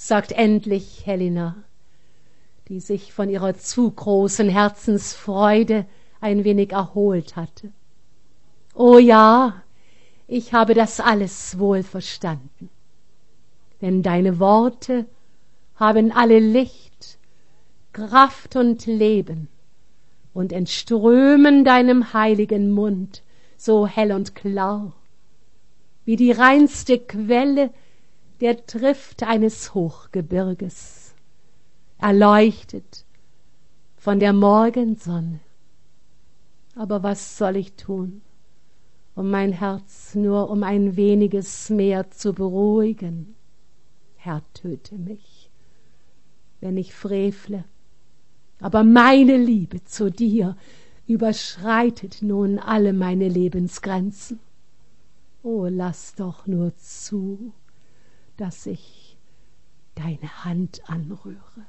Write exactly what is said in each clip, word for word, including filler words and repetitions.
sagt endlich Helena, die sich von ihrer zu großen Herzensfreude ein wenig erholt hatte. »O ja, ich habe das alles wohl verstanden, denn deine Worte haben alle Licht, Kraft und Leben und entströmen deinem heiligen Mund so hell und klar, wie die reinste Quelle der Trift eines Hochgebirges, erleuchtet von der Morgensonne. Aber was soll ich tun, um mein Herz nur um ein weniges mehr zu beruhigen? Herr, töte mich, wenn ich frevle, aber meine Liebe zu dir überschreitet nun alle meine Lebensgrenzen. Oh, lass doch nur zu, dass ich deine Hand anrühre.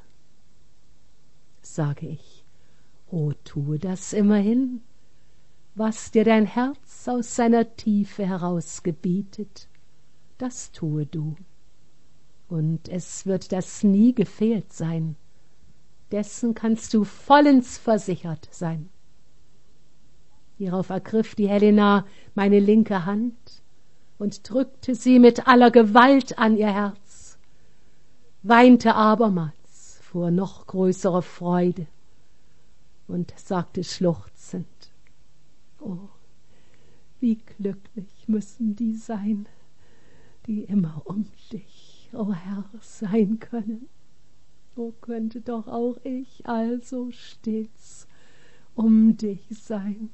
Sage ich, oh, tue das immerhin, was dir dein Herz aus seiner Tiefe heraus gebietet, das tue du. Und es wird das nie gefehlt sein, dessen kannst du vollends versichert sein. Hierauf ergriff die Helena meine linke Hand und drückte sie mit aller Gewalt an ihr Herz, weinte abermals vor noch größerer Freude und sagte schluchzend, »Oh, wie glücklich müssen die sein, die immer um dich, o Herr, sein können. O, könnte doch auch ich also stets um dich sein.«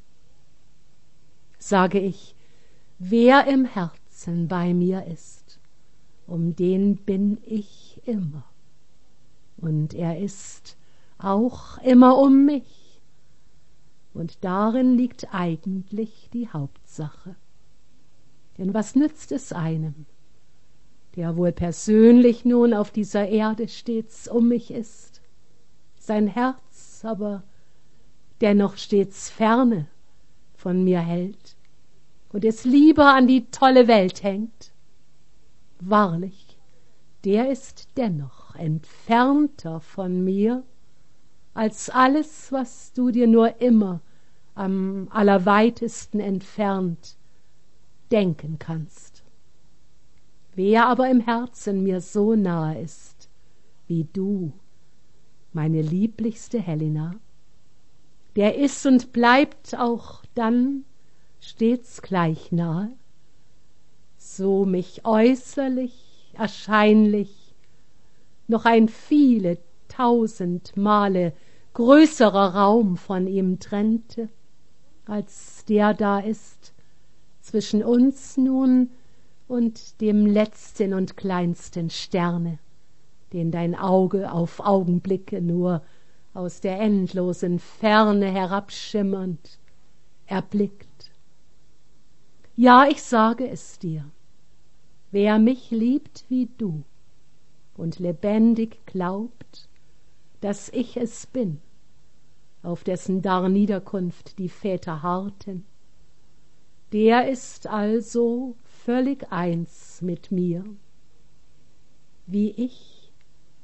Sage ich, wer im Herzen bei mir ist, um den bin ich immer. Und er ist auch immer um mich. Und darin liegt eigentlich die Hauptsache. Denn was nützt es einem, der wohl persönlich nun auf dieser Erde stets um mich ist, sein Herz aber dennoch stets ferne von mir hält und es lieber an die tolle Welt hängt? Wahrlich, der ist dennoch entfernter von mir als alles, was du dir nur immer am allerweitesten entfernt denken kannst. Wer aber im Herzen mir so nahe ist wie du, meine lieblichste Helena, der ist und bleibt auch dann stets gleich nahe, so mich äußerlich, erscheinlich noch ein viele tausend Male größerer Raum von ihm trennte, als der da ist zwischen uns nun und dem letzten und kleinsten Sterne, den dein Auge auf Augenblicke nur aus der endlosen Ferne herabschimmernd erblickt. Ja, ich sage es dir, wer mich liebt wie du und lebendig glaubt, dass ich es bin, auf dessen Darniederkunft die Väter harrten, der ist also völlig eins mit mir, wie ich,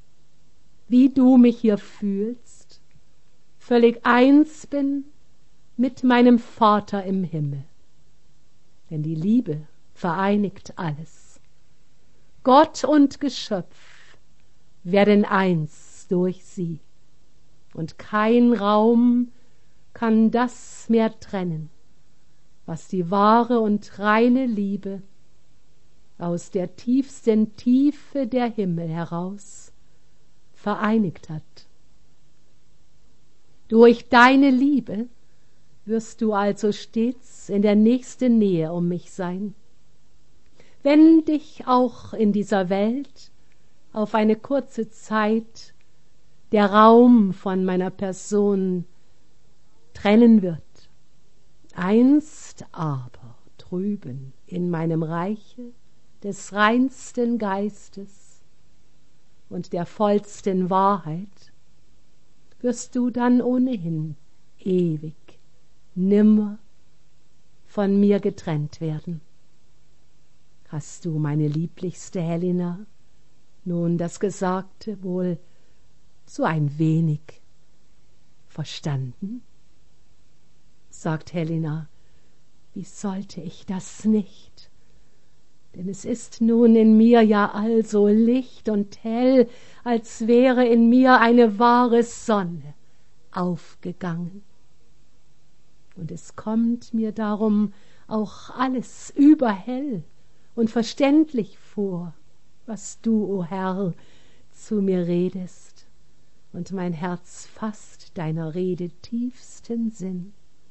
wie du mich hier fühlst, völlig eins bin mit meinem Vater im Himmel. Denn die Liebe vereinigt alles. Gott und Geschöpf werden eins durch sie, und kein Raum kann das mehr trennen, was die wahre und reine Liebe aus der tiefsten Tiefe der Himmel heraus vereinigt hat. Durch deine Liebe wirst du also stets in der nächsten Nähe um mich sein. Wenn dich auch in dieser Welt auf eine kurze Zeit der Raum von meiner Person trennen wird, einst aber drüben in meinem Reiche des reinsten Geistes und der vollsten Wahrheit wirst du dann ohnehin ewig nimmer von mir getrennt werden. Hast du, meine lieblichste Helena, nun das Gesagte wohl so ein wenig verstanden? Sagt Helena, wie sollte ich das nicht? Denn es ist nun in mir ja also licht und hell, als wäre in mir eine wahre Sonne aufgegangen. Und es kommt mir darum auch alles überhell und verständlich vor, was du, o Herr, zu mir redest, und mein Herz fasst deiner Rede tiefsten Sinn.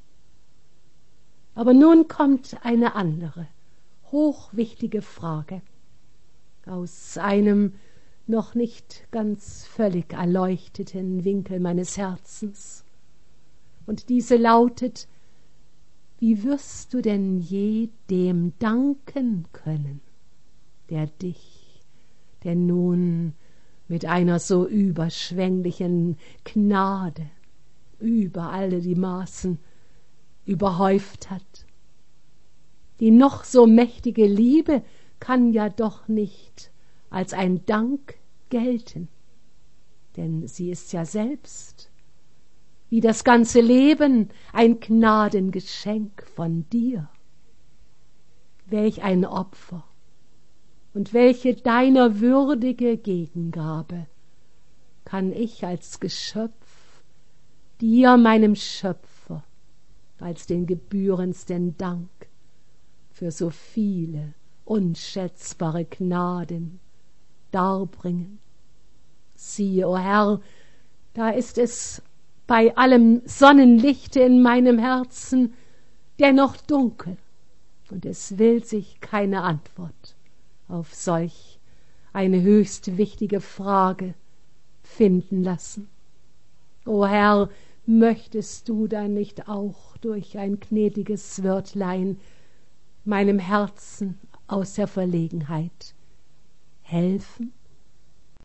Aber nun kommt eine andere, hochwichtige Frage aus einem noch nicht ganz völlig erleuchteten Winkel meines Herzens. Und diese lautet: Wie wirst du denn je dem danken können, der dich, der nun mit einer so überschwänglichen Gnade über alle die Maßen überhäuft hat? Die noch so mächtige Liebe kann ja doch nicht als ein Dank gelten, denn sie ist ja selbst, wie das ganze Leben, ein Gnadengeschenk von dir. Welch ein Opfer und welche deiner würdige Gegengabe kann ich als Geschöpf dir, meinem Schöpfer, als den gebührendsten Dank für so viele unschätzbare Gnaden darbringen. Siehe, o Herr, da ist es bei allem Sonnenlichte in meinem Herzen dennoch dunkel, und es will sich keine Antwort auf solch eine höchst wichtige Frage finden lassen. O Herr, möchtest du dann nicht auch durch ein gnädiges Wörtlein meinem Herzen aus der Verlegenheit helfen?